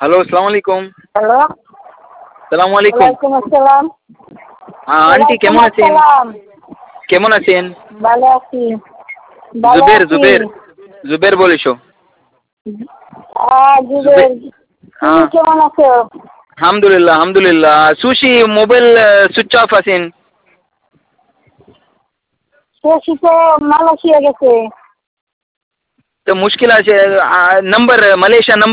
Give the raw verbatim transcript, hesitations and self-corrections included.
Hello, আসসালামু আলাইকুম। Hello. সালামু আলাইকুম। ওয়ালাইকুম আসসালাম। হ্যাঁ, আন্টি ওয়ালাইকুম কেমন আছেন? আসসালাম। কেমন আছেন? ভালো আছি। ভালো জুবের, আছি। জুবের, জুবের বলিস। হ্যাঁ, জুবে জুবের। তুমি হ্যাঁ, কেমন আছো? আলহামদুলিল্লাহ, আলহামদুলিল্লাহ। সুশি মোবাইল সুইচ অফ আছেন। শশী তো মালয়েশিয়া গেছে। তো মুশকিল আছে। Number Malaysia number